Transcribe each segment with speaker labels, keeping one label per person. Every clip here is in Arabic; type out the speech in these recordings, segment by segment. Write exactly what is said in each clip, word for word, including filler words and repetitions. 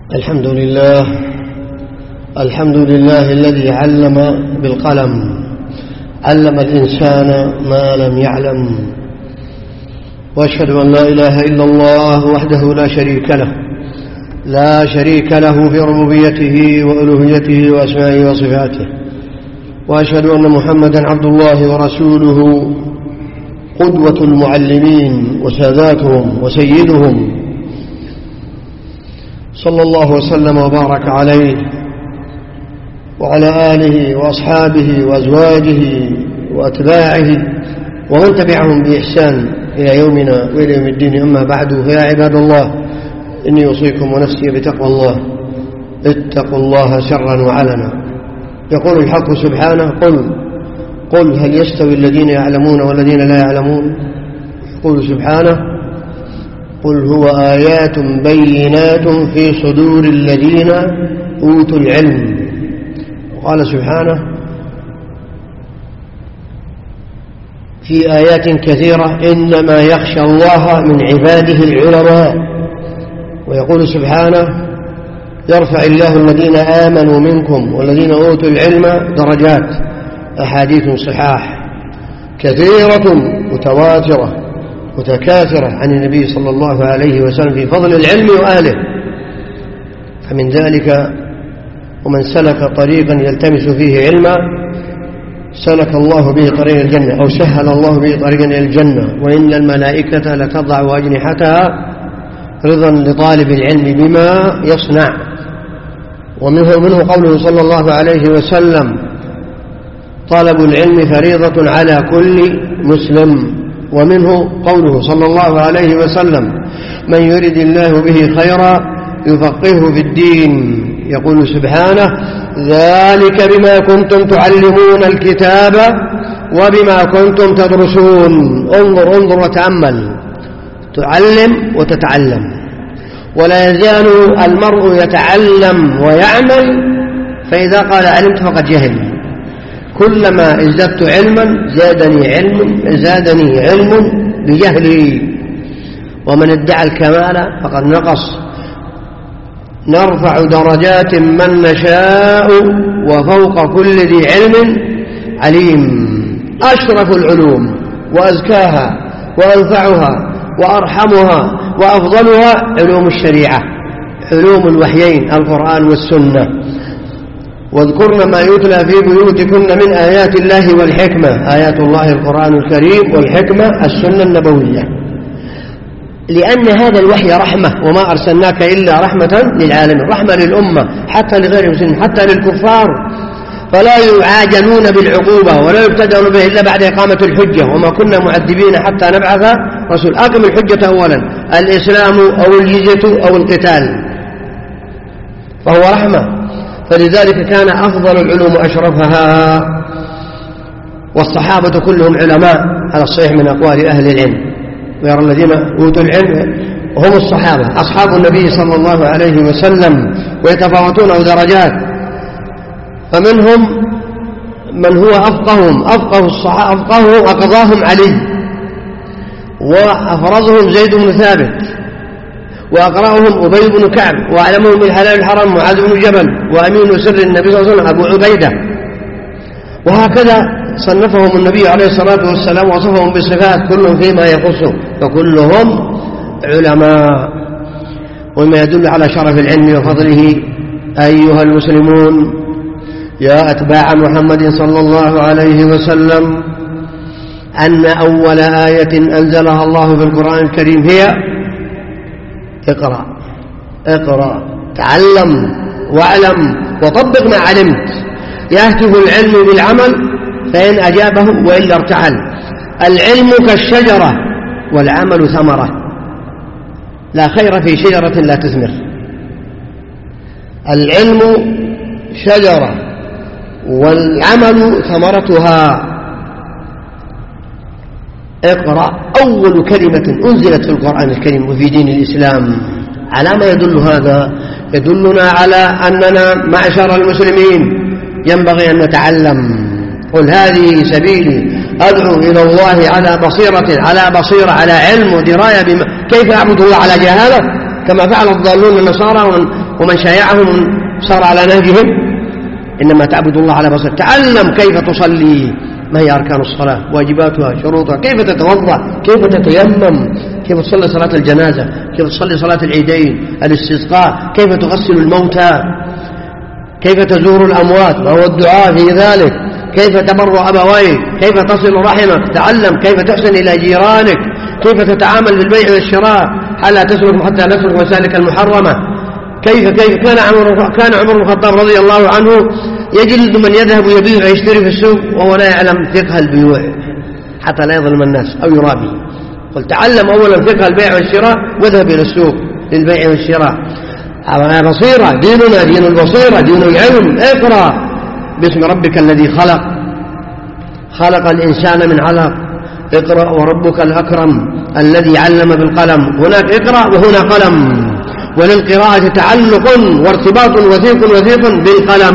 Speaker 1: الحمد لله الحمد لله الذي علم بالقلم، علم الإنسان ما لم يعلم، وأشهد أن لا إله إلا الله وحده لا شريك له لا شريك له في ربوبيته وألوهيته وأسمائه وصفاته، وأشهد أن محمدا عبد الله ورسوله قدوة المعلمين وساداتهم وسيدهم، صلى الله وسلم وبارك عليه وعلى آله وأصحابه وأزواجه وأتباعه ومن تبعهم بإحسان إلى يومنا وإلى يوم الدين. أما بعد، فيا عباد الله، إني أوصيكم ونفسي بتقوى الله. اتقوا الله سرا وعلنا. يقول الحق سبحانه: قل قل هل يستوي الذين يعلمون والذين لا يعلمون؟ يقول سبحانه: قل هو آيات بينات في صدور الذين أوتوا العلم. وقال سبحانه في آيات كثيرة: إنما يخشى الله من عباده العلماء. ويقول سبحانه: يرفع الله الذين آمنوا منكم والذين أوتوا العلم درجات. أحاديث صحاح كثيرة متواترة متكاثرة عن النبي صلى الله عليه وسلم في فضل العلم وأهله. فمن ذلك: ومن سلك طريقا يلتمس فيه علما سلك الله به طريق الجنة، أو سهل الله به طريقا إلى الجنة، وإن الملائكة لتضع أجنحتها رضا لطالب العلم بما يصنع. ومنه منه قوله صلى الله عليه وسلم: طلب العلم فريضة على كل مسلم. ومنه قوله صلى الله عليه وسلم: من يرد الله به خيرا يفقهه في الدين. يقول سبحانه: ذلك بما كنتم تعلمون الكتاب وبما كنتم تدرسون. انظر انظر وتأمل، تعلم وتتعلم، ولا يزال المرء يتعلم ويعمل، فإذا قال علمت فقد جهل. كلما ازددت علما زادني علم زادني علم بجهلي. ومن ادعى الكمال فقد نقص. نرفع درجات من نشاء وفوق كل ذي علم عليم. أشرف العلوم وأزكاها وأنفعها وأرحمها وأفضلها علوم الشريعة، علوم الوحيين القرآن والسنة. واذكرن ما يتلى في بيوتكن من آيات الله والحكمة. آيات الله القرآن الكريم، والحكمة السنة النبوية، لأن هذا الوحي رحمة، وما أرسلناك إلا رحمة للعالمين، رحمة للأمة حتى لغير المسلمين حتى للكفار، فلا يعاجلون بالعقوبة ولا يبتدأون به إلا بعد إقامة الحجة. وما كنا معذبين حتى نبعث رسول. أقم الحجة أولا، الإسلام أو الجزية أو القتال، فهو رحمة. فلذلك كان أفضل العلوم أشرفها. والصحابة كلهم علماء على الصحيح من أقوال أهل العلم، ويرى الذين أوتوا العلم هم الصحابة أصحاب النبي صلى الله عليه وسلم، ويتفاوتون درجات. فمنهم من هو أفقههم أفقه الصحابة أفقههم أقضاهم علي، وأفرزهم زيد بن ثابت، وأقرأهم أبي بن كعب، وأعلمهم بالحلال الحرام معاذ بن جبل، وأمين سر النبي صلى الله عليه وسلم أبو عبيدة. وهكذا صنفهم النبي عليه الصلاة والسلام وصفهم بالصفات، كلهم فيما يخصه، فكلهم علماء. وما يدل على شرف العلم وفضله أيها المسلمون يا أتباع محمد صلى الله عليه وسلم، أن أول آية أنزلها الله في القرآن الكريم هي: اقرأ اقرأ تعلم واعلم وطبق ما علمت. يهتف العلم بالعمل فإن أجابه وإلا ارتحل. العلم كالشجرة والعمل ثمرة، لا خير في شجرة لا تثمر. العلم شجرة والعمل ثمرتها. اقرأ أول كلمة أنزلت في القرآن الكريم وفي دين الإسلام. على ما يدل هذا؟ يدلنا على أننا معشر المسلمين ينبغي أن نتعلم. قل هذه سبيلي أدعو إلى الله على بصيرة على بصيرة على علم ودراية بما كيف أعبد الله على جهالة كما فعل الضالون النصارى ومن شايعهم صار على نهجهم، إنما تعبد الله على بصيرة. تعلم كيف تصلي، ما هي أركان الصلاة، واجباتها، شروطها، كيف تتوضأ، كيف تتيمم، كيف تصلي صلاة الجنازة، كيف تصلي صلاة العيدين، الاستسقاء، كيف تغسل الموتى، كيف تزور الأموات، ما هو الدعاء في ذلك، كيف تبر أبويك، كيف تصل رحمك. تعلم كيف تحسن إلى جيرانك، كيف تتعامل بالبيع والشراء، حتى تسلك حتى نسلك مسالك المحرمة. كيف كيف كان عمر كان عمر بن الخطاب رضي الله عنه يجلد من يذهب يبيع ويشتري في السوق وهو لا يعلم فقه البيوع حتى لا يظلم الناس أو يرابي. قل تعلم أولا فقه البيع والشراء واذهب إلى السوق للبيع والشراء. على بصيرة، ديننا دين البصيرة، دين العلم. اقرأ باسم ربك الذي خلق خلق الإنسان من علق. اقرأ وربك الأكرم الذي علم بالقلم. هناك اقرأ وهنا قلم، وللقراءة تعلق وارتباط وثيق وثيق بالقلم.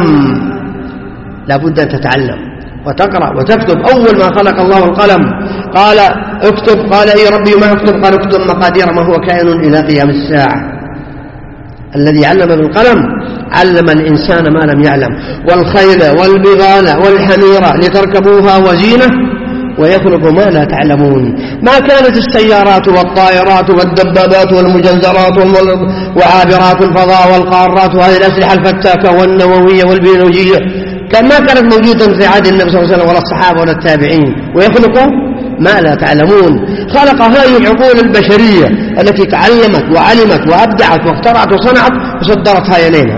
Speaker 1: لا بد أن تتعلم وتقرأ وتكتب. أول ما خلق الله القلم قال اكتب، قال إيه ربي ما اكتب؟ قال اكتب مقادير ما هو كائن إلى قيام الساعة. الذي علم بالقلم علم الإنسان ما لم يعلم. والخيل والبغال والحمير لتركبوها وزينة ويخلق ما لا تعلمون. ما كانت السيارات والطائرات والدبابات والمجزرات وعابرات الفضاء والقارات وهذه الأسلحة الفتاكة والنووية والبيولوجية كان ما كانت موجودة في عهد النبي صلى الله عليه وسلم ولا الصحابة ولا التابعين. ويخلق ما لا تعلمون. خلق هذه العقول البشرية التي تعلمت وعلمت وأبدعت واخترعت وصنعت وصدرتها إلينا.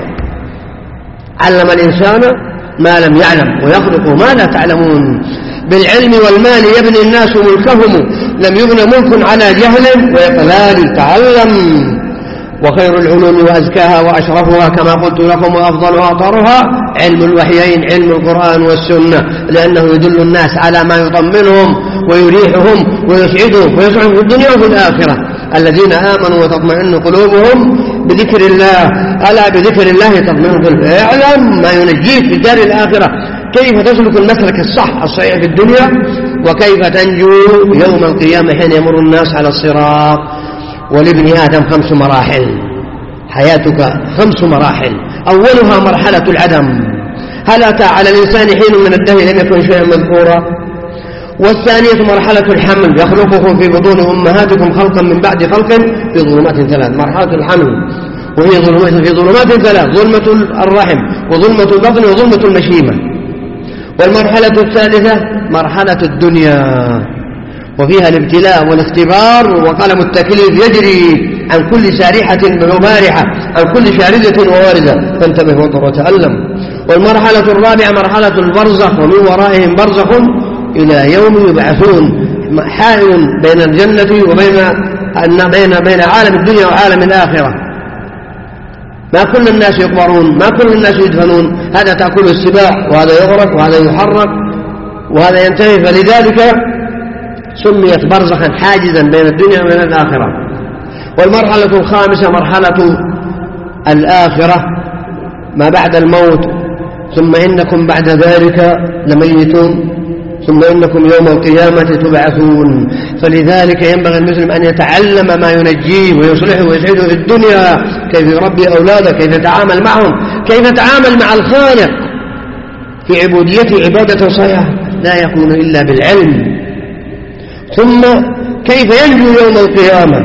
Speaker 1: علم الإنسان ما لم يعلم ويخلق ما لا تعلمون. بالعلم والمال يبني الناس ملكهم، لم يبن ملك على جهل وإقلال. تعلم. وخير العلوم وأزكاها وأشرفها كما قلت لكم وأفضلها أطهرها علم الوحيين، علم القرآن والسنة، لأنه يدل الناس على ما يطمنهم ويريحهم ويسعدهم ويسعدهم في الدنيا وفي الآخرة. الذين آمنوا وتطمئن قلوبهم بذكر الله، ألا بذكر الله تطمئن قلوبهم. اعلم ما ينجيك في دار الآخرة، كيف تسلك المسلك الصح الصحيح في الدنيا، وكيف تنجو يوم القيامة حين يمر الناس على الصراط. ولابن آدم خمس مراحل، حياتك خمس مراحل. أولها مرحلة العدم، هل أتى على الإنسان حين من الدهر لم يكن شيئا مذكورا. والثانية مرحلة الحمل، يخلقكم في بطون أمهاتكم خلقا من بعد خلق في ظلمات ثلاث. مرحلة الحمل وهي ظلمات في ظلمات ثلاث، ظلمة الرحم وظلمة البطن وظلمة المشيمة. والمرحلة الثالثة مرحلة الدنيا وفيها الابتلاء والاختبار وقلم التكليف يجري عن كل سارحة وبارحة، عن كل شاردة وواردة، فانتبه وانظر وتألم. والمرحلة الرابعة مرحلة البرزخ، ومن ورائهم برزخ إلى يوم يبعثون، حائل بين الجنة وبين بين بين عالم الدنيا وعالم الآخرة. ما كل الناس يقبرون، ما كل الناس يدفنون، هذا تأكله السباع وهذا يغرق وهذا يحرك وهذا ينتهي. فلذلك سميت برزخا حاجزا بين الدنيا وبين الآخرة. والمرحلة الخامسة مرحلة الآخرة ما بعد الموت. ثم إنكم بعد ذلك لميتون ثم إنكم يوم القيامة تبعثون. فلذلك ينبغي المسلم أن يتعلم ما ينجيه ويصلحه ويسعده في الدنيا، كيف يربي أولاده، كيف يتعامل معهم، كيف يتعامل مع الخالق في عبوديته عبادة صحيحة لا يكون إلا بالعلم. ثم كيف ينجو يوم القيامة.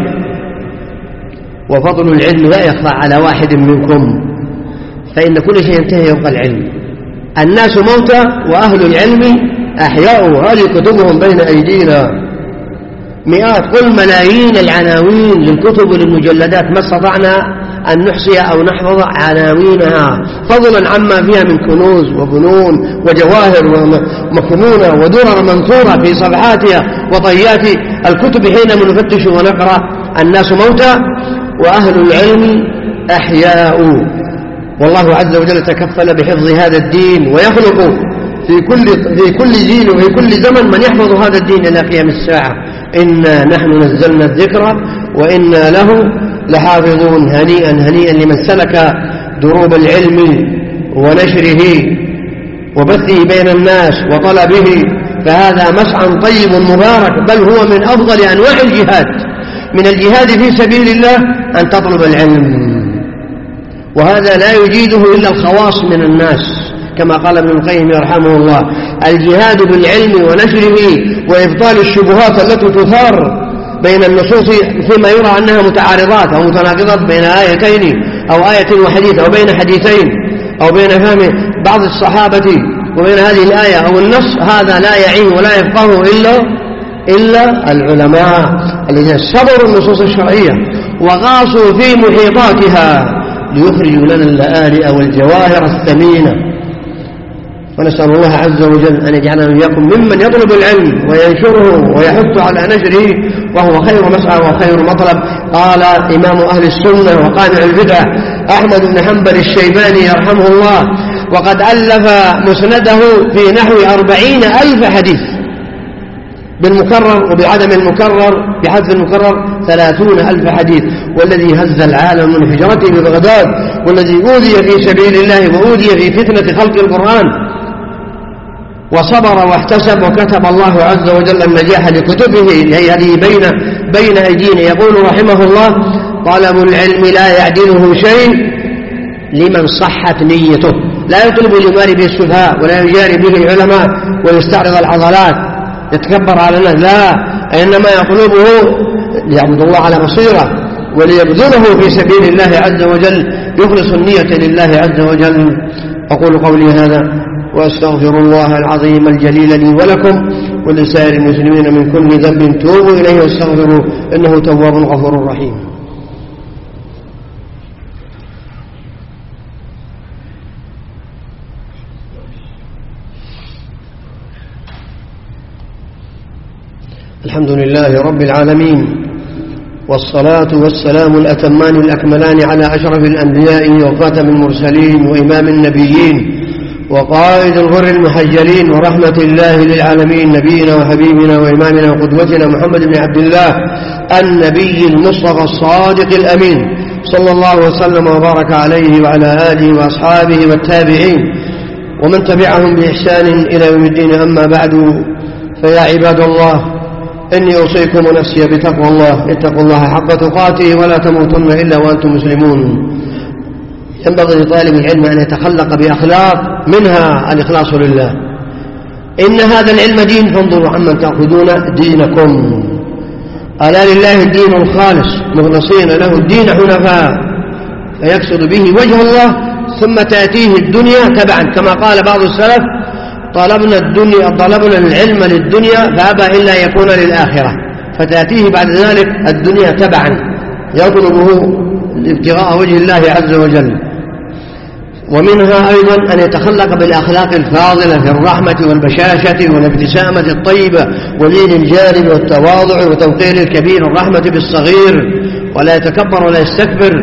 Speaker 1: وفضل العلم لا يخفى على واحد منكم، فإن كل شيء ينتهي يبقى العلم. الناس موتى وأهل العلم أحياء، هذه كتبهم بين أيدينا، مئات قل ملايين العناوين للكتب وللمجلدات، ما استطعنا أن نحصي أو نحفظ عناوينها، فضلا عما فيها من كنوز وفنون وجواهر ومكنونة ودرر منثورة في صفحاتها وطيات الكتب حينما نفتش ونقرأ. الناس موتى وأهل العلم أحياء، والله عز وجل تكفل بحفظ هذا الدين ويخلق في كل في كل جيل وفي كل زمن من يحفظ هذا الدين إلى قيام الساعة. إنا نحن نزلنا الذكر وإنا له لحافظون. هنيئا هنيئا لمن سلك دروب العلم ونشره وبثه بين الناس وطلبه، فهذا مسعى طيب مبارك، بل هو من أفضل أنواع الجهاد. من الجهاد في سبيل الله أن تطلب العلم وهذا لا يجيده إلا الخواص من الناس، كما قال ابن القيم يرحمه الله: الجهاد بالعلم ونشره وإبطال الشبهات التي تثار بين النصوص فيما يرى أنها متعارضات أو متناقضات بين آيتين أو آية وحديث أو بين حديثين أو بين فهم بعض الصحابة وبين هذه الآية أو النص، هذا لا يعيه ولا يفقهه إلا إلا العلماء الذين صبروا النصوص الشرعية وغاصوا في محيطاتها ليخرجوا لنا اللآلئ والجواهر الثمينة. ونسأل الله عز وجل أن يجعلنا وإياكم ممن يطلب العلم وينشره ويحث على نشره، وهو خير مسعى وخير مطلب. قال إمام أهل السنة وقامع البدع أحمد بن حنبل الشيباني يرحمه الله: وقد ألف مسنده في نحو أربعين ألف حديث بالمكرر وبعدم المكرر بحذف المكرر ثلاثون ألف حديث. والذي هز العالم من هجرته ببغداد، والذي أوذي في سبيل الله وأوذي في فتنة خلق القرآن وصبر واحتسب، وكتب الله عز وجل النجاح لكتبه هذه بين بين أيدينا. يقول رحمه الله: طلب العلم لا يعدله شيء لمن صحت نيته. لا يطلب ليماري به السفهاء ولا يجاري به العلماء ويستعرض العضلات يتكبر على الناس، لا، إنما يطلبه ليعبد الله على بصيرة وليبذله في سبيل الله عز وجل، يخلص النية لله عز وجل. أقول قولي هذا وأستغفر الله العظيم الجليل لي ولكم ولسائر المسلمين من كل ذنب توبوا إليه واستغفروه إنه تواب غفور رحيم. الحمد لله رب العالمين، والصلاة والسلام الأتمان الأكملان على أشرف الأنبياء وخاتم المرسلين وإمام النبيين وقائد الغر المحجلين ورحمة الله للعالمين، نبينا وحبيبنا وإمامنا وقدوتنا محمد بن عبد الله النبي المصطفى الصادق الأمين، صلى الله وسلم وبارك عليه وعلى آله وأصحابه والتابعين ومن تبعهم بإحسان إلى يوم الدين. أما بعد، فيا عباد الله، إني أوصيكم نفسي بتقوى الله. اتقوا الله حق تقاته ولا تموتن إلا وأنتم مسلمون. ينبغي لطالب العلم أن يتخلق بأخلاق منها الإخلاص لله. إن هذا العلم دين، فانظروا عمن تأخذون دينكم. ألا لله الدين الخالص مخلصين له الدين حنفاء، فيقصد به وجه الله، ثم تأتيه الدنيا تبعا، كما قال بعض السلف: طلبنا الدنيا طلبنا العلم للدنيا فأبى إلا يكون للآخرة، فتأتيه بعد ذلك الدنيا تبعا يطلبه ابتغاء وجه الله عز وجل. ومنها أيضا أن يتخلق بالأخلاق الفاضلة في الرحمة والبشاشة والابتسامة الطيبة ولين الجانب والتواضع وتوقير الكبير والرحمة بالصغير، ولا يتكبر ولا يستكبر.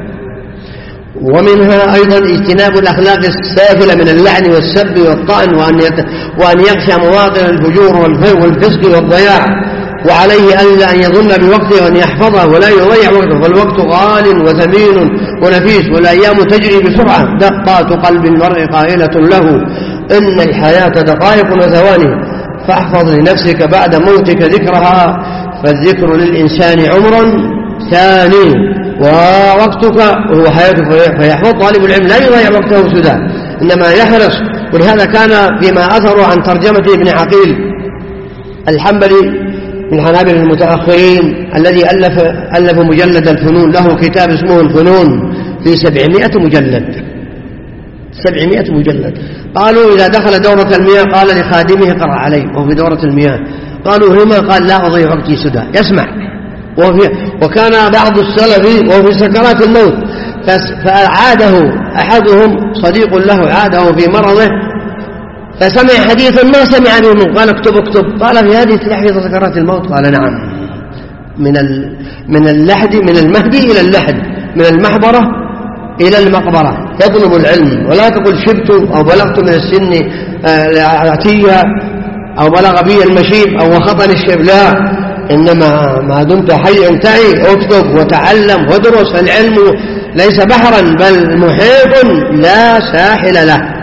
Speaker 1: ومنها أيضا اجتناب الأخلاق السافلة من اللعن والسب والطعن، وأن, يت... وأن يخشى مواطن الفجور والفسق والضياع، وعليه ألا أن يظن بوقته وأن يحفظه ولا يضيع وقته، فالوقت غال وثمين ونفيس، والأيام تجري بسرعة. دقات قلب المرء قائلة له إن الحياة دقائق وثواني، فاحفظ لنفسك بعد موتك ذكرها، فالذكر للإنسان عمر ثاني ووقتك هو حياتك، فيحفظ طالب العلم لا يضيع وقته سدى، إنما يحرص. ولهذا كان فيما أثر عن ترجمة ابن عقيل الحنبلي من حنابل المتأخرين الذي ألف, ألف مجلد الفنون، له كتاب اسمه الفنون في سبعمائة مجلد سبعمائة مجلد. قالوا إذا دخل دورة المياه قال لخادمه قرأ عليه وهو في دورة المياه، قالوا هما، قال لا أضيع وقتي سدى، يسمع. وكان بعض السلف وهو في سكرات الموت فعاده أحدهم صديق له، عاده في مرضه فسمع حديثا ما سمع به، قال اكتب اكتب. قال في هذه تحفظ سكرات الموت؟ قال نعم. من من اللحد من المهدي إلى اللحد، من المحبرة إلى المقبرة يطلب العلم. ولا تقل شبت أو بلغت من السن العتية أو بلغ بي المشيب أو وخطني الشيب، لا، إنما ما دمت حيا تعي اكتب وتعلم وادرس. العلم ليس بحرا بل محيط لا ساحل له.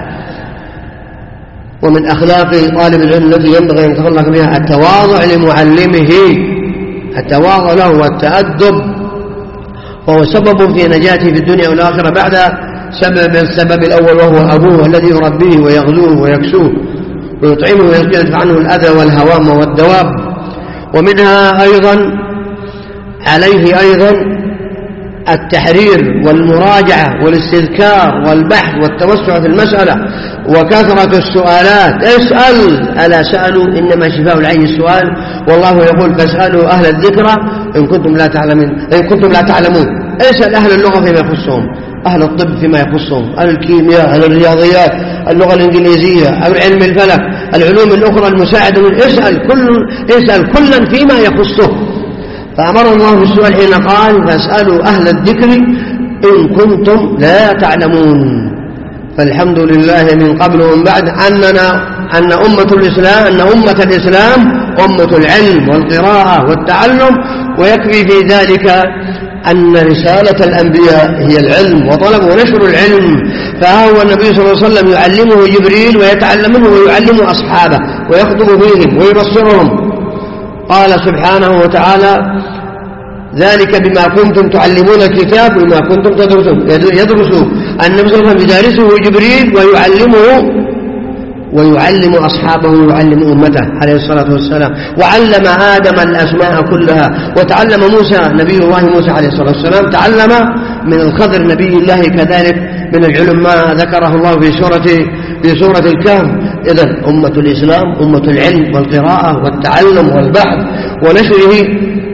Speaker 1: ومن أخلاق طالب العلم التي ينبغي أن يتخلق بها التواضع لمعلمه، التواضع له والتأدب وهو سبب في نجاته في الدنيا والآخرة بعد سبب السبب الأول وهو أبوه الذي يربيه ويغذوه ويكسوه ويطعمه ويصرف عنه الأذى والهوام والدواب. ومنها أيضا عليه أيضا التحرير والمراجعة والاستذكار والبحث والتوسع في المسألة وكثرة السؤالات. اسأل ألا سألوا إنما شفاء العي السؤال، والله يقول فاسألوا أهل الذكرى إن كنتم لا تعلمون إن كنتم لا تعلمون. اسأل أهل اللغة فيما يخصهم، أهل الطب فيما يخصهم، أهل الكيمياء، أهل الرياضيات، اللغة الإنجليزية، أهل علم الفلك، العلوم الأخرى المساعدة. اسأل كل اسأل كلا فيما يخصه. فأمر الله بالسؤال حين قال فاسألوا أهل الذكر إن كنتم لا تعلمون. فالحمد لله من قبل ومن بعد أننا أن أمة الإسلام أن أمة الإسلام أمة العلم والقراءة والتعلم، ويكفي في ذلك أن رسالة الأنبياء هي العلم وطلب ونشر العلم. فهو النبي صلى الله عليه وسلم يعلمه جبريل ويتعلم منه ويعلم أصحابه ويخطب فيهم ويبصرهم. قال سبحانه وتعالى ذلك بما كنتم تعلمون الكتاب وبما كنتم تدرسون. يدرسوا النبي صلى الله عليه وسلم يدارسه جبريل ويعلمه ويعلم أصحابه ويعلم أمته عليه الصلاة والسلام. وعلم آدم الأسماء كلها، وتعلم موسى نبي الله موسى عليه الصلاة والسلام تعلم من الخضر نبي الله كذلك من العلم ما ذكره الله في سورة في سورة الكهف. إذن أمة الإسلام أمة العلم والقراءة والتعلم والبحث ونشره،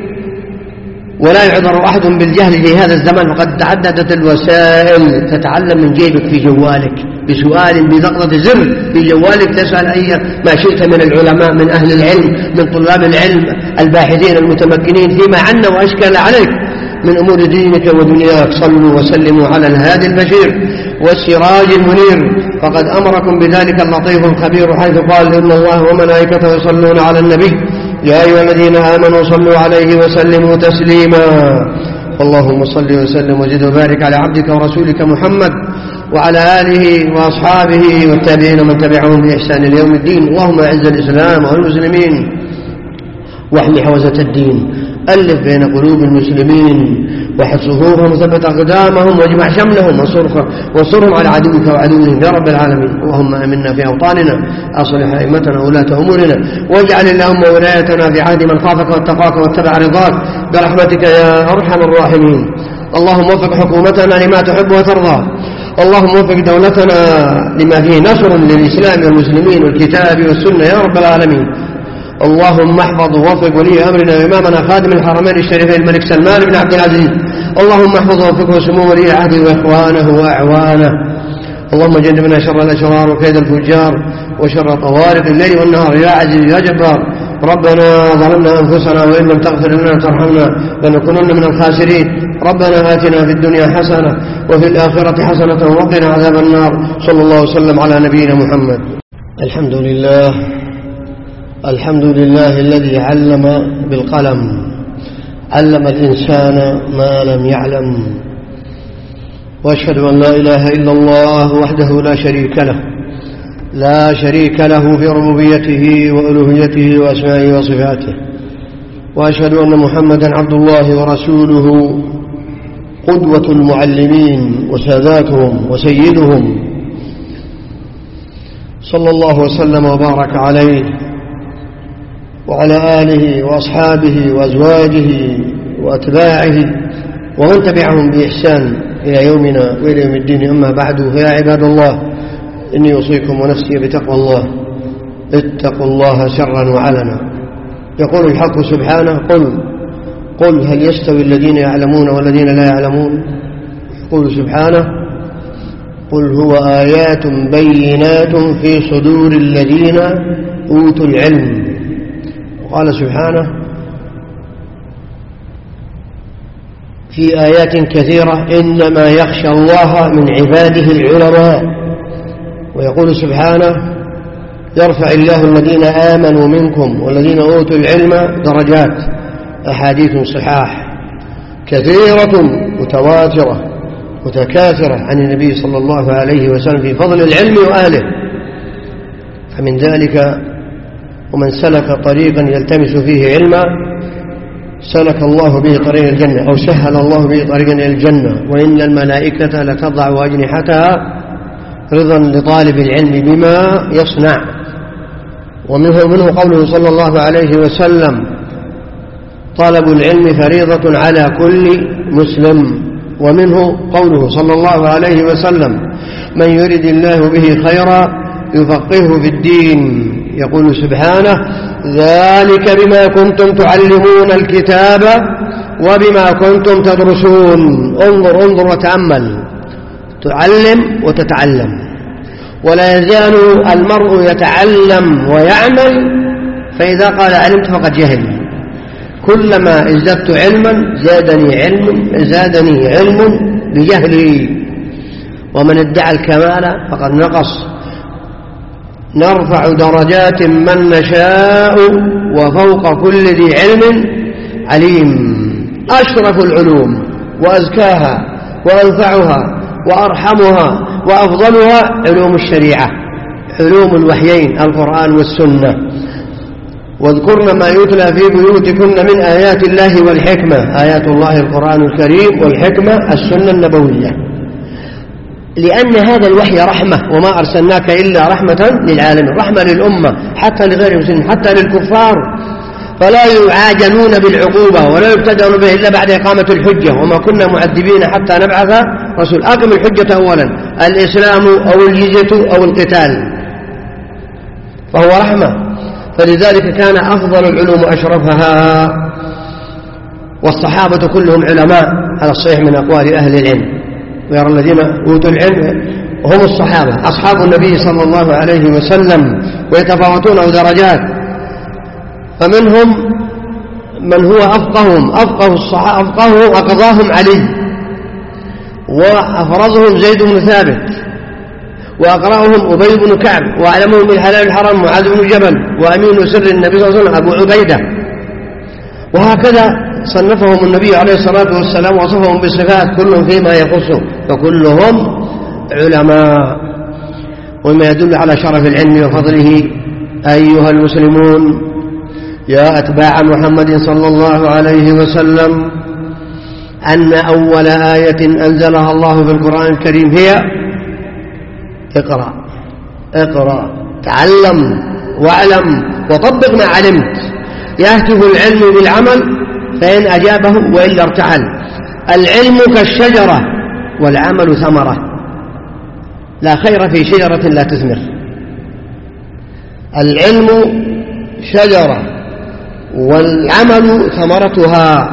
Speaker 1: ولا يعذر أحد بالجهل في هذا الزمن، وقد تعددت الوسائل. تتعلم من جيبك في جوالك بسؤال بضغطة زر في جوالك، تسأل أي ما شئت من العلماء من أهل العلم من طلاب العلم الباحثين المتمكنين فيما عنا وأشكال عليك من أمور دينك ودنياك. صلوا وسلموا على الهادي البشير والسراج المنير، فقد أمركم بذلك اللطيف الخبير حيث قال إن الله وملائكته يصلون على النبي يا أيها الذين آمنوا صلوا عليه وسلموا تسليما. اللهم صل وسلم وزد وبارك على عبدك ورسولك محمد وعلى آله وأصحابه والتابعين من تبعهم بإحسان اليوم الدين. اللهم أعز الإسلام والمسلمين واحمي حوزة الدين، ألف بين قلوب المسلمين وحد صفوفهم وثبت أقدامهم واجمع شملهم وانصرهم على عدوك وعدوهم يا رب العالمين. اللهم آمنا في أوطاننا، أصلح أئمتنا وولاة أمورنا، واجعل اللهم ولايتنا في عهد من خافك واتقاك واتبع رضاك برحمتك يا أرحم الراحمين. اللهم وفق حكومتنا لما تحب وترضى، اللهم وفق دولتنا لما فيه نصر للإسلام والمسلمين والكتاب والسنة يا رب العالمين. اللهم احفظ ووفق ولي أمرنا وإمامنا خادم الحرمين الشريفين الملك سلمان بن عبد العزيز. اللهم احفظ ووفقه سمو ولي عهده وإخوانه وأعوانه. اللهم جنبنا شر الأشرار وكيد الفجار وشر طوارق الليل والنهار يا عزيز يا جبار. ربنا ظلمنا أنفسنا وإن لم تغفر لنا وترحمنا لنكونن من الخاسرين. ربنا آتنا في الدنيا حسنة وفي الآخرة حسنة وقنا عذاب النار. صلى الله وسلم على نبينا محمد. الحمد لله الحمد لله الذي علم بالقلم، علم الإنسان ما لم يعلم. وأشهد أن لا إله إلا الله وحده لا شريك له لا شريك له في ربوبيته وألوهيته وأسمائه وصفاته. وأشهد أن محمدا عبد الله ورسوله قدوة المعلمين وساداتهم وسيدهم، صلى الله وسلم وبارك عليه وعلى آله وأصحابه وأزواجه وأتباعه ومن تبعهم بإحسان إلى يومنا وإلى يوم الدين. أما بعد، فيا عباد الله، إني أوصيكم ونفسي بتقوى الله. اتقوا الله سرا وعلنا. يقول الحق سبحانه قل قل هل يستوي الذين يعلمون والذين لا يعلمون. يقول سبحانه قل هو آيات بينات في صدور الذين أوتوا العلم. وقال سبحانه في آيات كثيرة إنما يخشى الله من عباده العلماء. ويقول سبحانه يرفع الله الذين آمنوا منكم والذين أوتوا العلم درجات. أحاديث صحاح كثيرة متواترة متكاثرة عن النبي صلى الله عليه وسلم في فضل العلم وأهله. فمن ذلك ومن سلك طريقا يلتمس فيه علما سلك الله به طريق الجنة أو سهل الله به طريقا إلى الجنة. وإن الملائكة لتضع أجنحتها رضا لطالب العلم بما يصنع. ومنه منه قوله صلى الله عليه وسلم: طلب العلم فريضة على كل مسلم. ومنه قوله صلى الله عليه وسلم: من يرد الله به خيرا يفقهه في الدين. يقول سبحانه: ذلك بما كنتم تعلمون الكتاب وبما كنتم تدرسون. انظر انظر وتأمل، تعلم وتتعلم، ولا يزال المرء يتعلم ويعمل، فإذا قال علمت فقد جهل. كلما ازددت علما زادني علم زادني علم بجهلي. ومن ادعى الكمال فقد نقص. نرفع درجات من نشاء وفوق كل ذي علم عليم. أشرف العلوم وأزكاها وأنفعها وأرحمها وأفضلها علوم الشريعة، علوم الوحيين القرآن والسنة. واذكرن ما يتلى في بيوتكن من آيات الله والحكمة. آيات الله القرآن الكريم، والحكمة السنة النبوية، لأن هذا الوحي رحمة، وما أرسلناك إلا رحمة للعالمين، رحمة للأمة حتى لغير المسلمين حتى للكفار. فلا يعاجلون بالعقوبة ولا يبتدأون به إلا بعد إقامة الحجة، وما كنا معذبين حتى نبعث رسول. أقم الحجة أولا، الإسلام أو الجزية أو القتال، فهو رحمة. فلذلك كان أفضل العلوم أشرفها. والصحابة كلهم علماء على الصحيح من أقوال أهل العلم. ويرى الذين أوتوا العلم هم الصحابة أصحاب النبي صلى الله عليه وسلم، ويتفاوتون درجات. فمنهم من هو أفقههم أفقه الصحابة أفقه أقضاهم علي، وأفرضهم زيد بن ثابت، وأقرأهم أبي بن كعب، وأعلمهم بالحلال الحرام معاذ بن جبل، وأمين سر النبي صلى الله عليه وسلم أبو عبيدة. وهكذا صنفهم النبي عليه الصلاة والسلام وصفهم بالصفات كلهم فيما يخصهم، فكلهم علماء. وما يدل على شرف العلم وفضله أيها المسلمون يا أتباع محمد صلى الله عليه وسلم أن أول آية أنزلها الله في القرآن الكريم هي اقرأ اقرأ تعلم واعلم وطبق ما علمت. يهتف العلم بالعمل فإن أجابه وإلا ارتحل. العلم كالشجرة والعمل ثمرة، لا خير في شجرة لا تثمر. العلم شجرة والعمل ثمرتها.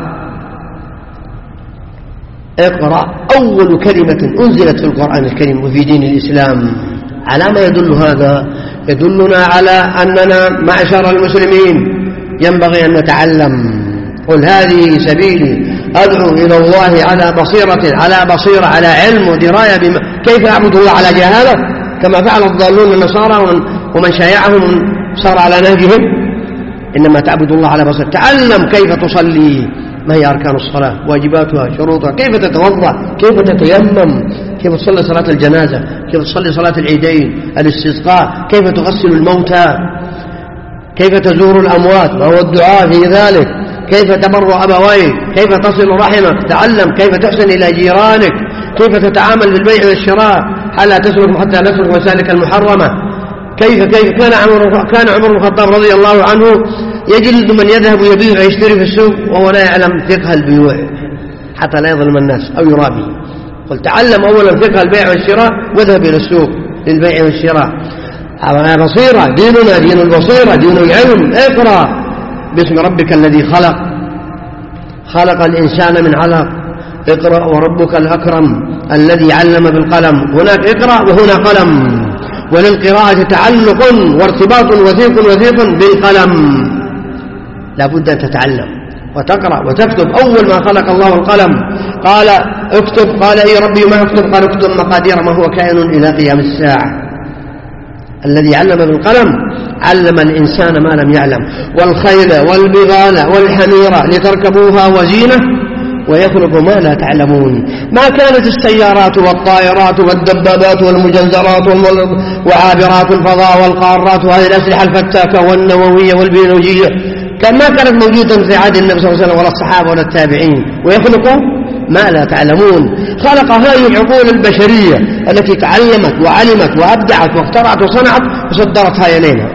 Speaker 1: اقرأ أول كلمة أنزلت في القرآن الكريم وفي دين الإسلام. على ما يدل هذا؟ يدلنا على أننا معشر المسلمين ينبغي أن نتعلم. قل هذه سبيلي أدعو إلى الله على بصيرة على بصيرة على علم ودراية بما كيف أعبد الله على جهالة كما فعل الضالون النصارى ومن شايعهم صار على نهجهم. إنما تعبد الله على بصيرة. تعلم كيف تصلي، ما هي أركان الصلاة، واجباتها، شروطها، كيف تتوضأ، كيف تتيمم، كيف تصلي صلاة الجنازة، كيف تصلي صلاة العيدين، الاستسقاء، كيف تغسل الموتى، كيف تزور الأموات، ما هو الدعاء في ذلك، كيف تبر أبويك، كيف تصل رحمك. تعلم كيف تحسن إلى جيرانك، كيف تتعامل بالبيع والشراء حتى تسلك حتى نسلك مسالك المحرمة. كيف كيف كان عمر كان عمر بن الخطاب رضي الله عنه يجلد من يذهب يبيع ويشتري في السوق وهو لا يعلم فقه البيوع حتى لا يظلم الناس أو يرابي. قل تعلم أولا فقه البيع والشراء واذهب إلى السوق للبيع والشراء. هذا بصيرة، ديننا دين البصيرة، دين العلم. اقرأ باسم ربك الذي خلق خلق الإنسان من علق. اقرأ وربك الأكرم الذي علم بالقلم. هناك اقرأ وهنا قلم، وللقراءة تعلق وارتباط وثيق وثيق بالقلم. لا بد أن تتعلم وتقرأ وتكتب. أول ما خلق الله القلم قال اكتب، قال اي ربي ما اكتب؟ قال اكتب مقادير ما هو كائن إلى قيام الساعة. الذي علم بالقلم علم الإنسان ما لم يعلم. والخيل والبغال والحمير لتركبوها وزينة ويخلق ما لا تعلمون. ما كانت السيارات والطائرات والدبابات والمجزرات وعابرات الفضاء والقارات وهذه الأسلحة الفتاكة والنووية والبيولوجية كان ما كانت موجودة في عهد النبي صلى الله عليه وسلم ولا الصحابة ولا التابعين. ويخلق ما لا تعلمون. خلق هذه العقول البشرية التي تعلمت وعلمت وأبدعت واخترعت وصنعت وصدرتها إلينا.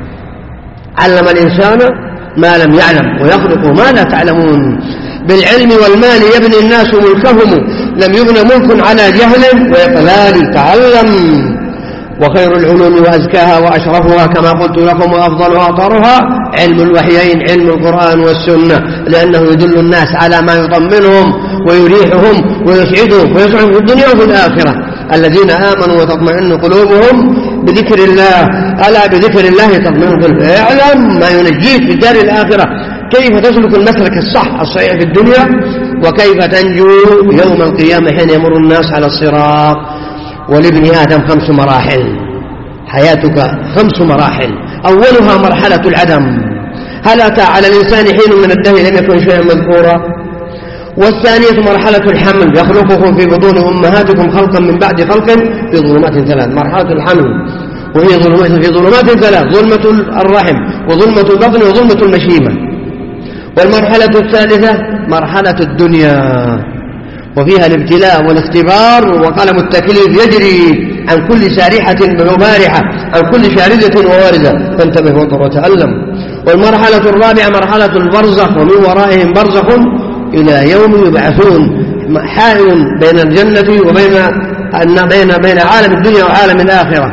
Speaker 1: علم الإنسان ما لم يعلم ويخلق ما لا تعلمون. بالعلم والمال يبني الناس ملكهم، لم يبنى ملك على جهل وإقلال. تعلم. وخير العلوم وأزكاها وأشرفها كما قلت لكم وأفضلها أطهرها علم الوحيين، علم القرآن والسنة، لأنه يدل الناس على ما يطمنهم ويريحهم ويسعدهم ويسعدهم في الدنيا وفي الآخرة. الذين آمنوا وتطمئن قلوبهم بذكر الله، ألا بذكر الله تطمئن قلوبهم. اعلم ما ينجيك في دار الآخرة، كيف تسلك المسلك الصح الصحيح في الدنيا، وكيف تنجو يوم القيامة حين يمر الناس على الصراط. ولابن آدم خمس مراحل، حياتك خمس مراحل. أولها مرحلة العدم، هل أتى على الإنسان حين من الدهر لم يكن شيئا مذكورا. والثانية مرحلة الحمل، يخلقكم في بطون أمهاتكم خلقا من بعد خلق في ظلمات ثلاث. مرحلة الحمل وهي ظلمات في ظلمات ثلاث، ظلمة الرحم وظلمة البطن وظلمة المشيمة. والمرحلة الثالثة مرحلة الدنيا، وفيها الابتلاء والاختبار، وقلم التكليف يجري عن كل سارحة وبارحة، عن كل شاردة وواردة، فانتبه وانظر وتألم. والمرحلة الرابعة مرحلة البرزخ، ومن ورائهم برزخ إلى يوم يبعثون، حائل بين الجنة وبين بين بين عالم الدنيا وعالم الآخرة.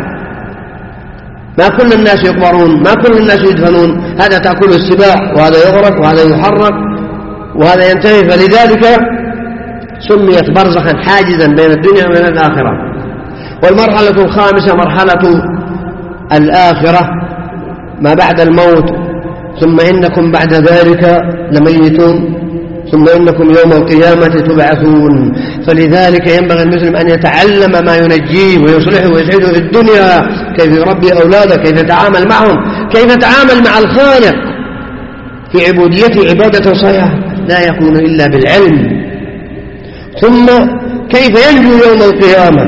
Speaker 1: ما كل الناس يقبرون، ما كل الناس يدفنون، هذا تأكله السباع وهذا يغرق وهذا يحرك وهذا ينتهي. فلذلك سميت برزخا حاجزا بين الدنيا وبين الآخرة. والمرحلة الخامسة مرحلة الآخرة، ما بعد الموت. ثم إنكم بعد ذلك لميتون ثم إنكم يوم القيامة تبعثون. فلذلك ينبغي المسلم أن يتعلم ما ينجيه ويصلحه ويسعده في الدنيا، كيف يربي أولاده، كيف يتعامل معهم، كيف يتعامل مع الخالق في عبوديته عبادة صحيحة لا يكون إلا بالعلم. ثم كيف ينجو يوم القيامة.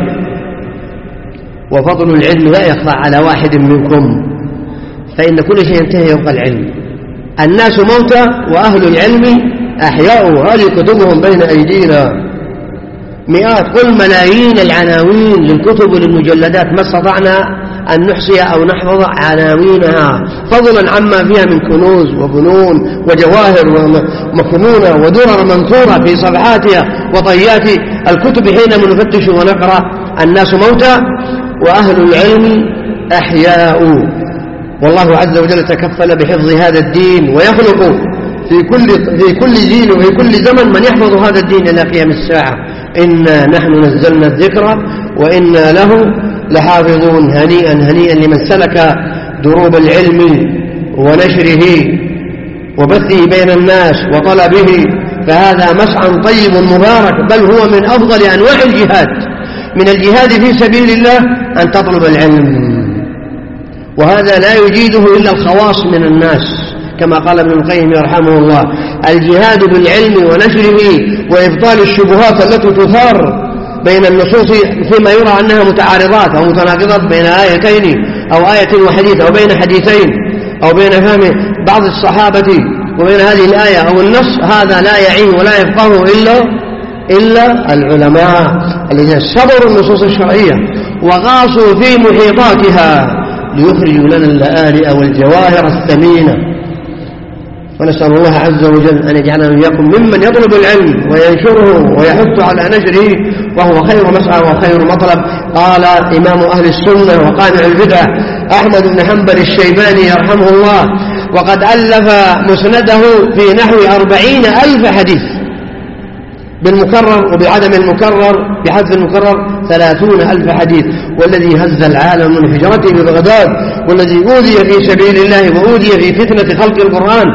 Speaker 1: وفضل العلم لا يخفى على واحد منكم، فإن كل شيء ينتهي يبقى العلم. الناس موتى وأهل العلم أحياء، هذه كتبهم بين أيدينا، مئات قل ملايين العناوين للكتب وللمجلدات، ما استطعنا أن نحصي أو نحفظ عناوينها، فضلا عما فيها من كنوز وفنون وجواهر ومكنونة ودرر منثورة في صفحاتها وطيات الكتب حينما نفتش ونقرأ. الناس موتى وأهل العلم أحياء، والله عز وجل تكفل بحفظ هذا الدين، ويخلق في كل في كل جيل وفي كل زمن من يحفظ هذا الدين إلى قيام الساعة. إنا نحن نزلنا الذكر وإنا له لحافظون. هنيئا هنيئا لمن سلك دروب العلم ونشره وبثه بين الناس وطلبه، فهذا مسعى طيب مبارك، بل هو من أفضل أنواع الجهاد. من الجهاد في سبيل الله أن تطلب العلم، وهذا لا يجيده إلا الخواص من الناس، كما قال ابن القيم رحمه الله: الجهاد بالعلم ونشره وإبطال الشبهات التي تثار بين النصوص فيما يرى أنها متعارضات أو متناقضات بين آيتين أو آية وحديث أو بين حديثين أو بين فهم بعض الصحابة وبين هذه الآية أو النص. هذا لا يعين ولا يفقه إلا إلا العلماء الذين صبروا النصوص الشرعية وغاصوا في محيطاتها ليخرجوا لنا اللآلئ والجواهر الثمينة. ونسأل الله عز وجل أن يجعلنا وإياكم ممن يطلب العلم وينشره ويحث على نشره، وهو خير مسعى وخير مطلب. قال إمام أهل السنة وقامع البدعة أحمد بن حنبل الشيباني يرحمه الله: وقد ألف مسنده في نحو أربعين ألف حديث بالمكرر وبعدم المكرر، بحذف المكرر ثلاثون ألف حديث. والذي هز العالم من هجرته ببغداد، والذي أوذي في سبيل الله وأوذي في فتنة خلق القرآن،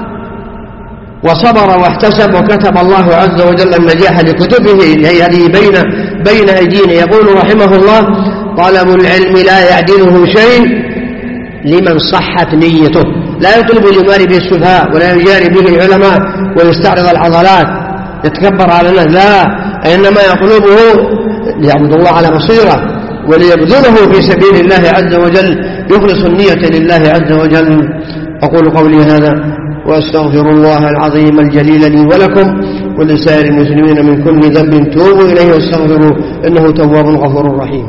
Speaker 1: وصبر واحتسب، وكتب الله عز وجل النجاح لكتبه هذه بين بين أيدينا. يقول رحمه الله: طلب العلم لا يعدله شيء لمن صحت نيته. لا يطلب ليماري به السفهاء ولا يجاري به العلماء ويستعرض العضلات يتكبر على الناس، لا، إنما يطلبه ليعبد الله على بصيرة وليبذله في سبيل الله عز وجل، يخلص النية لله عز وجل. أقول قولي هذا وأستغفر الله العظيم الجليل لي ولكم ولسائر المسلمين من كل ذنب توبوا إليه واستغفروه إنه تواب غفور رحيم.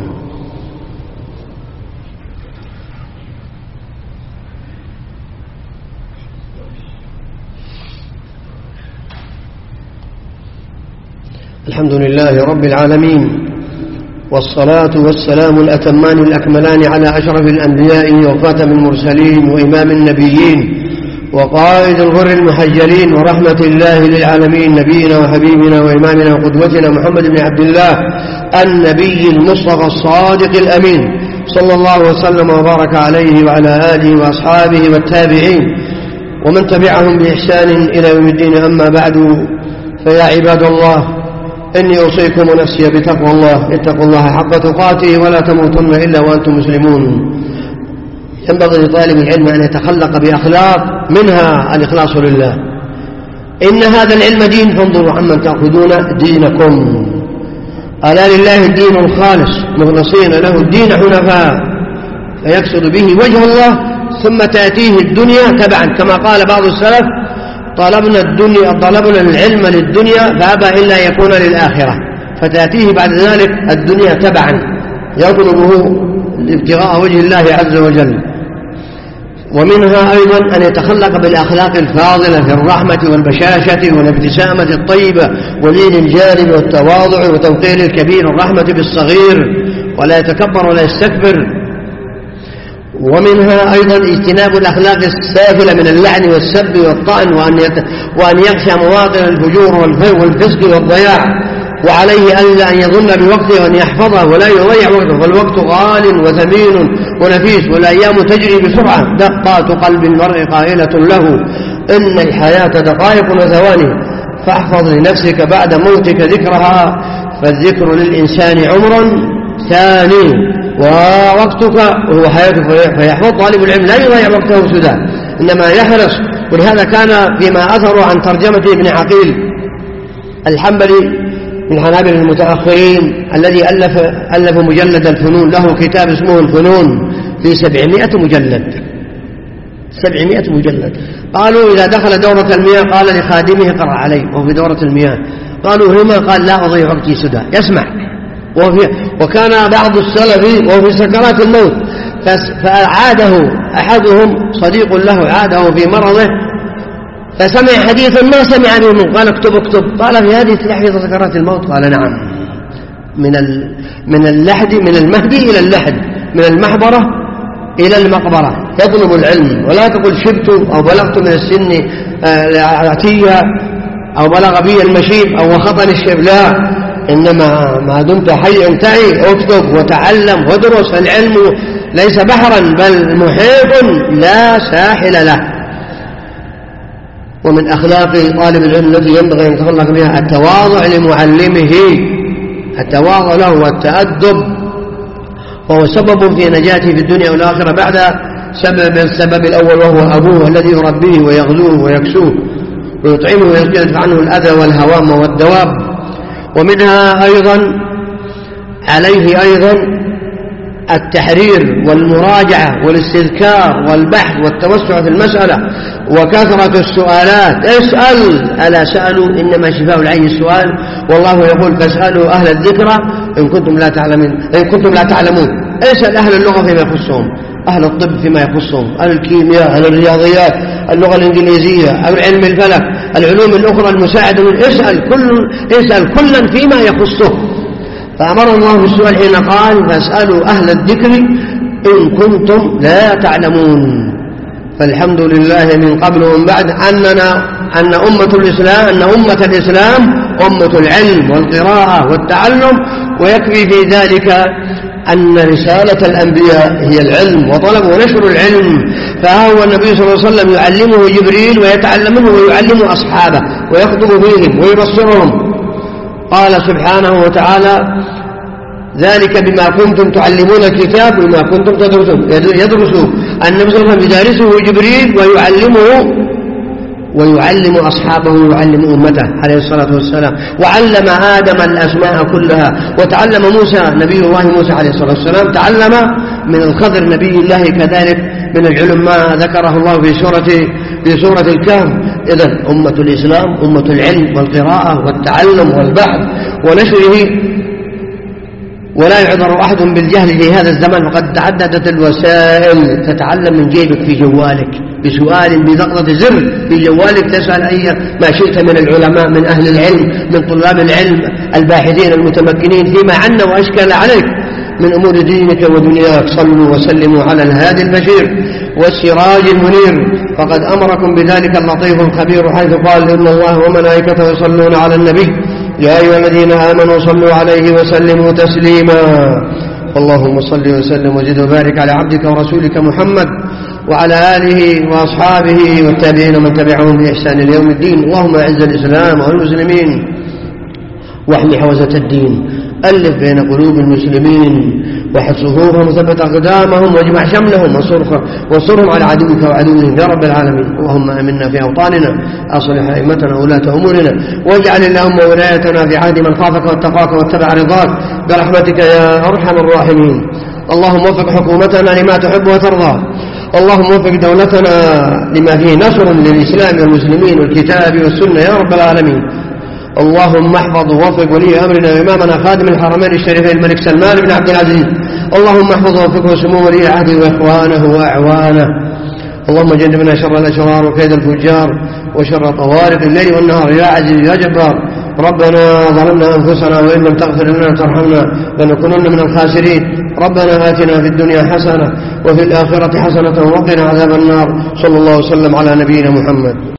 Speaker 1: الحمد لله رب العالمين، والصلاة والسلام الأتمان الأكملان على أشرف الأنبياء وخاتم المرسلين وإمام النبيين وقائد الغر المحجلين ورحمة الله للعالمين، نبينا وحبيبنا وإمامنا وقدوتنا محمد بن عبد الله النبي المصطفى الصادق الأمين، صلى الله وسلم وبارك عليه وعلى آله وأصحابه والتابعين ومن تبعهم بإحسان إلى يوم الدين. أما بعد، فيا عباد الله، إني أوصيكم نفسي بتقوى الله. اتقوا الله حق تقاته ولا تموتن إلا وأنتم مسلمون. ينبغي لطالب العلم أن يتخلق بأخلاق منها الإخلاص لله. إن هذا العلم دين، فانظروا عمن تأخذون دينكم. ألا لله الدين الخالص مخلصين له الدين حنفاء، فيقصد به وجه الله ثم تأتيه الدنيا تبعا، كما قال بعض السلف: طلبنا الدنيا طلبنا العلم للدنيا فأبى إلا يكون للآخرة، فتأتيه بعد ذلك الدنيا تبعا يطلبه ابتغاء وجه الله عز وجل. ومنها أيضا أن يتخلق بالأخلاق الفاضلة في الرحمة والبشاشة والابتسامة الطيبة ولين الجانب والتواضع وتوقير الكبير والرحمة بالصغير، ولا يتكبر ولا يستكبر. ومنها أيضا اجتناب الأخلاق السافلة من اللعن والسب والطعن، وأن, يت... وأن يخشى مواطن الفجور والفسق والضياع، وعليه ألا أن يظن بوقته وأن يحفظه ولا يضيع وقته، فالوقت غال وثمين ونفيس، والأيام تجري بسرعة. دقات قلب المرء قائلة له إن الحياة دقائق وثواني، فاحفظ لنفسك بعد موتك ذكرها، فالذكر للإنسان عمر ثاني ووقتك هو حياتك، فيحفظ طالب العلم لا يضيع وقته سدى، إنما يحرص. ولهذا كان فيما أثر عن ترجمة ابن عقيل الحنبلي من حنابل المتأخرين الذي ألف, ألف مجلد الفنون، له كتاب اسمه الفنون في سبعمائة مجلد سبعمائة مجلد. قالوا إذا دخل دورة المياه قال لخادمه قرأ عليه وهو في دورة المياه، قالوا هما، قال لا أضيع وقتي سدى، يسمع. وكان بعض السلف وهو في سكرات الموت فعاده أحدهم صديق له، عاده في مرضه فسمع حديثا ما سمع به منه، قال اكتب اكتب. قال في هذه تحفظ سكرات الموت؟ قال نعم. من من اللحد من المهدي إلى اللحد، من المحبرة إلى المقبرة يطلب العلم. ولا تقل شبت أو بلغت من السن العتية أو بلغ بي المشيب أو وخطني الشيب، لا، إنما ما دمت حيا تعي اكتب وتعلم وادرس. فالعلم ليس بحرا بل محيط لا ساحل له. ومن أخلاق طالب العلم التي ينبغي أن يتخلق بها التواضع لمعلمه، التواضع له والتأدب، وهو سبب في نجاته في الدنيا والآخرة بعد سبب السبب الأول وهو أبوه الذي يربيه ويغذوه ويكسوه ويطعمه ويدفع عنه الأذى والهوام والدواب. ومنها أيضا عليه أيضا التحرير والمراجعة والاستذكار والبحث والتوسع في المسألة وكثرة السؤالات. اسأل، ألا سألوا إنما شفاء العي السؤال، والله يقول فاسألوا أهل الذكرى إن كنتم لا تعلمون إن كنتم لا تعلمون. اسأل أهل اللغة فيما يخصهم، أهل الطب فيما يخصهم، أهل الكيمياء، أهل الرياضيات، اللغة الإنجليزية، أو علم الفلك، العلوم الأخرى المساعدة. اسأل كل اسأل كلا فيما يخصه. فأمر الله بالسؤال حين قال فاسألوا أهل الذكر إن كنتم لا تعلمون. فالحمد لله من قبل ومن بعد أننا أن أمة الإسلام أن أمة الإسلام أمة العلم والقراءة والتعلم، ويكفي في ذلك أن رسالة الأنبياء هي العلم وطلب ونشر العلم. فهو النبي صلى الله عليه وسلم يعلمه جبريل ويتعلم منه ويعلم أصحابه ويخطب فيهم ويبصرهم. قال سبحانه وتعالى ذلك بما كنتم تعلمون الكتاب وبما كنتم تدرسون. يدرسوا النبي صلى الله عليه وسلم يدرسه جبريل ويعلمه ويعلم أصحابه ويعلم أمته عليه الصلاة والسلام. وعلم آدم الأسماء كلها، وتعلم موسى نبي الله موسى عليه الصلاة والسلام تعلم من الخضر نبي الله كذلك من العلم ما ذكره الله في سورة في سورة الكهف. إذن أمة الإسلام أمة العلم والقراءة والتعلم والبحث ونشره، ولا يعذر أحد بالجهل في هذا الزمن، فقد تعددت الوسائل. تتعلم من جيبك في جوالك بسؤال بضغطة زر في جوالك، تسأل أي ما شئت من العلماء من أهل العلم من طلاب العلم الباحثين المتمكنين فيما عنا وأشكال عليك من أمور دينك ودنياك. صلوا وسلموا على الهادي البشير والسراج المنير، فقد أمركم بذلك اللطيف الخبير حيث قال إن الله وملائكته يصلون على النبي يا أيها الذين آمنوا صلوا عليه وسلموا تسليما. اللهم صل وسلم وزد وبارك على عبدك ورسولك محمد وعلى آله وأصحابه والتابعين من تبعهم بإحسان اليوم الدين. اللهم أعز الإسلام والمسلمين واحمي حوزة الدين، ألف بين قلوب المسلمين وحد صفوفهم وثبت أقدامهم واجمع شملهم وانصرهم على عدوك وعدوهم يا رب العالمين. اللهم آمنا في أوطاننا، أصلح أئمتنا وولاة أمورنا، واجعل اللهم ولايتنا في عهد من خافك واتقاك واتبع رضاك برحمتك يا أرحم الراحمين. اللهم وفق حكومتنا لما تحب وترضى، اللهم وفق دولتنا لما فيه نصر للإسلام والمسلمين والكتاب والسنة يا رب العالمين. اللهم احفظ ووفق ولي أمرنا وإمامنا خادم الحرمين الشريفين الملك سلمان بن عبد العزيز، اللهم احفظ ووفقه سمو ولي عهده وإخوانه وأعوانه. اللهم جنبنا شر الأشرار وكيد الفجار وشر طوارق الليل والنهار يا عزيز يا جبار. ربنا ظلمنا أنفسنا وإن لم تغفر لنا وترحمنا لنكونن من الخاسرين. ربنا آتنا في الدنيا حسنة وفي الآخرة حسنة وقنا عذاب النار. صلى الله وسلم على نبينا محمد.